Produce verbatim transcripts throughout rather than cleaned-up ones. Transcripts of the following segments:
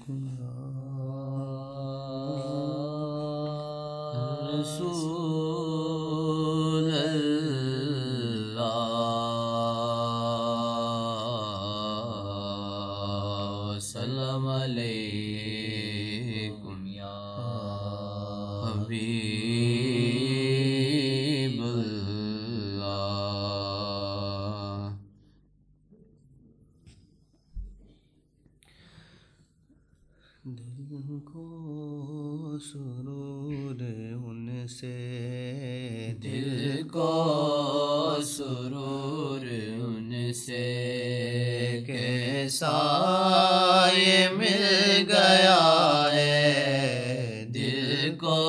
رسول اللہ سلام علیکم یا حبیب اللہ۔ دل کو سرور ان سے، دل کو سرور ان سے کیسا یہ مل گیا ہے، دل کو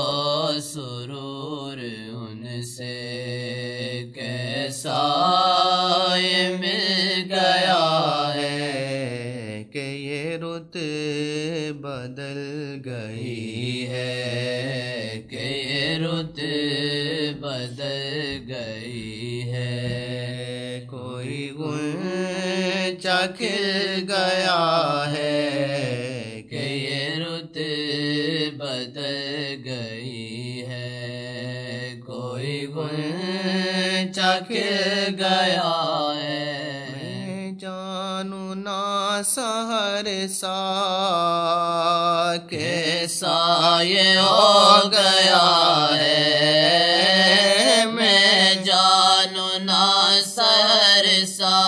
سرور ان سے کیسا یہ مل گیا ہے کہ یہ رت بدل گئی ہے، کہ یہ رت بدل گئی ہے، کوئی غنچہ کھل گیا ہے کہ یہ رت بدل گئی ہے، کوئی غنچہ کھل گیا ہے۔ میں جانوں نہ سحر سا کیسا یہ ہو گیا ہے، میں جانوں نہ سحر سا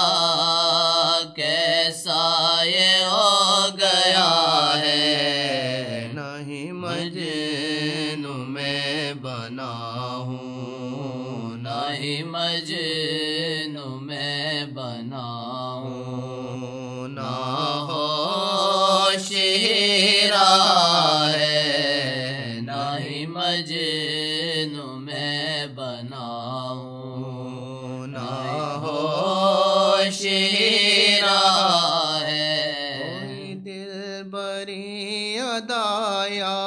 کیسا یہ ہو گیا ہے، نہیں مجنوں میں بنا ہوں، نہیں مجنوں میں بنا ہوں، نہ ہوش ہیرا ہے، نہ ہی مجنوں میں بنا ہوں، نہ ہوش ہیرا ہے، کوئی دل بری ادایا،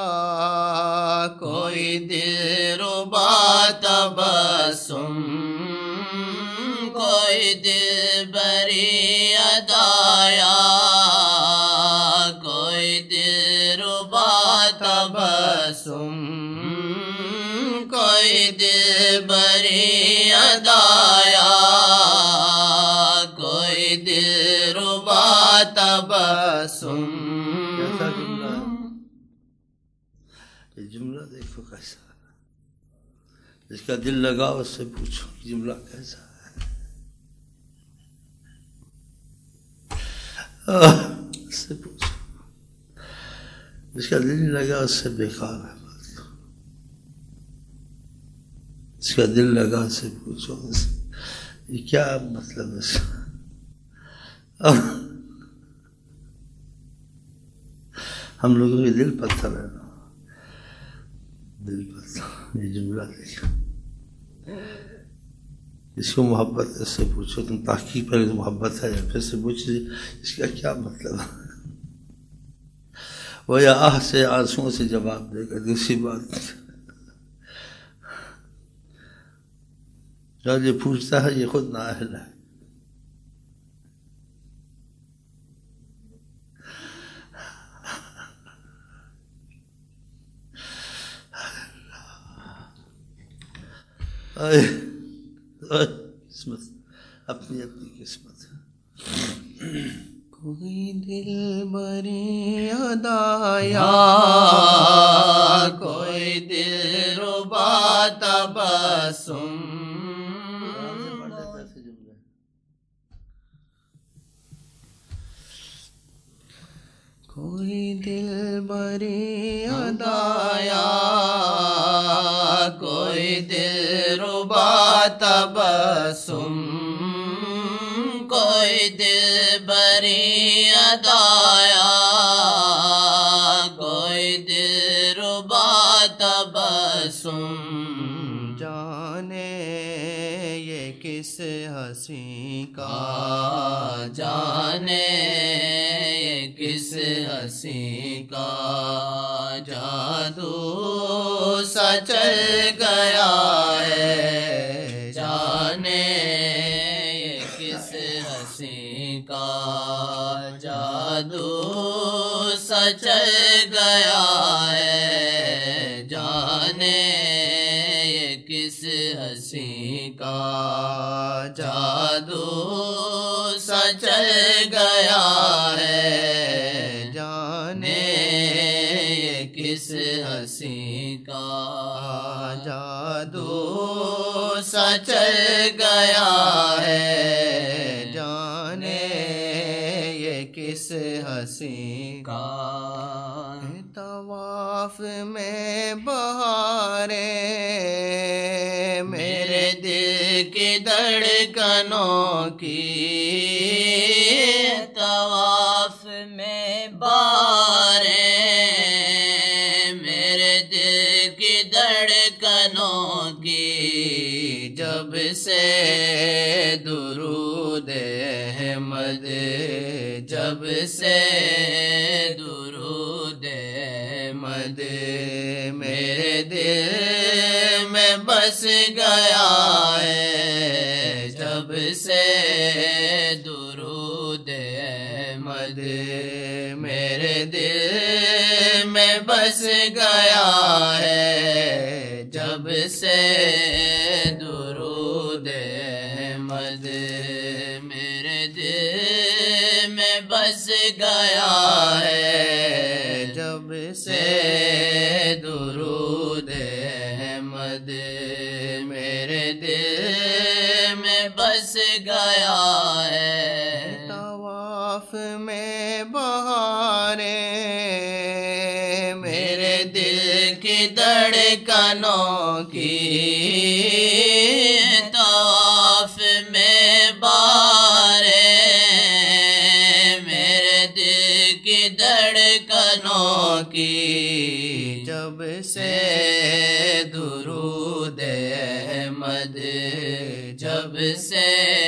کوئی دل ربا تبسم، کوئی دل بری ادایا، کوئی دل ربا تبسم، کوئی دل بری ادایا، کوئی دل ربا تبسم۔ کیسا جملہ ہے یہ جملہ؟ دیکھو کیسا، جس کا دل لگا اس سے پوچھو جملہ کیسا ہے، اس سے پوچھو، جس کا دل نہیں لگا اس سے بیکار ہے بات، جس کا دل لگا اس سے پوچھو یہ کیا مطلب ہے اس کا۔ ہم لوگوں کے دل پتھر ہے نا، دل پتھر، یہ جملہ دیکھو، اس کو محبت ہے اس سے پوچھو، تم تحقیق پر محبت ہے پھر سے پوچھ اس کا کیا مطلب ہے، وہ یا آہ سے آنسوؤں سے جواب دے گا، دوسری بات جو یہ پوچھتا ہے یہ خود نااہل ہے۔ قسمت اپنی اپنی قسمت ہے۔ کوئی دل بری ادایا، کوئی دل ربا تبسم، کوئی دل بری ادایا، کوئی دل ربا تبسم، کوئی دل بری ادایا، کوئی دل ربا تبسم، جانے یہ کس ہنسی کا، جانے یہ کس ہنسی کا جادو سا چل گیا ہے، جانے یہ کس ہنسی کا جادو سا چل گیا ہے، جانے یہ کس ہنسی کا جادو سا چل گیا ہے، جانے یہ کس ہنسی کا جادو سا چل گیا ہے، جانے یہ کس ہنسی کا۔ طواف میں بہاریں میرے دل کی دھڑکنوں کی، طواف میں بہاریں میرے دل کی دھڑکنوں کی، جب سے درود احمد، جب سے درود احمد میرے دل میں بس گیا ہے، جب سے درود احمد میرے دل میں بس گیا ہے، جب سے درود احمد میرے دل میں بس گیا ہے، جب سے درود احمد میرے دل میں بس گیا ہے۔ طواف میں بہاریں میرے دل کی دھڑکنوں کی، طواف میں بہاریں میرے دل کی دھڑکنوں کی، جب سے درود احمد، جب سے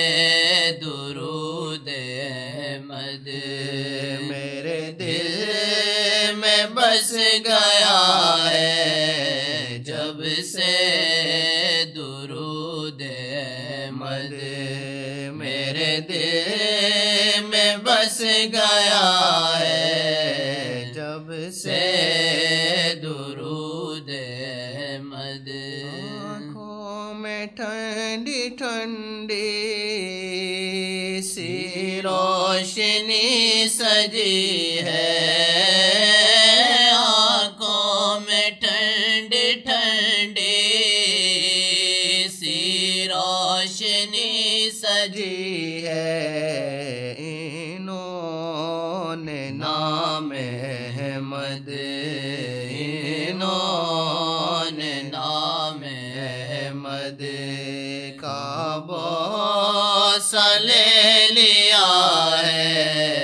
درود احمد میرے دل میں بس گیا ہے، جب سے درود احمد میرے دل میں بس گیا ہے، جب سے درود احمد۔ آنکھوں میں ٹھنڈی ٹھنڈی سی روشنی سجی ہے، آنکھوں میں ٹھنڈی ٹھنڈی سی روشنی سجی ہے، انہوں نے نام احمد، انہوں نے نام احمد کا بوسہ لے لیا ہے،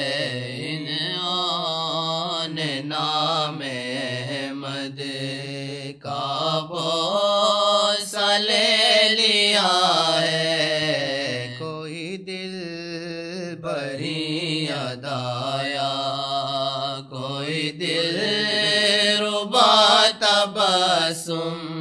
انہوں نے نام احمد کا بوسہ لے لیا ہے، کوئی دل بری یاد آیا، کوئی دل ربا تبسم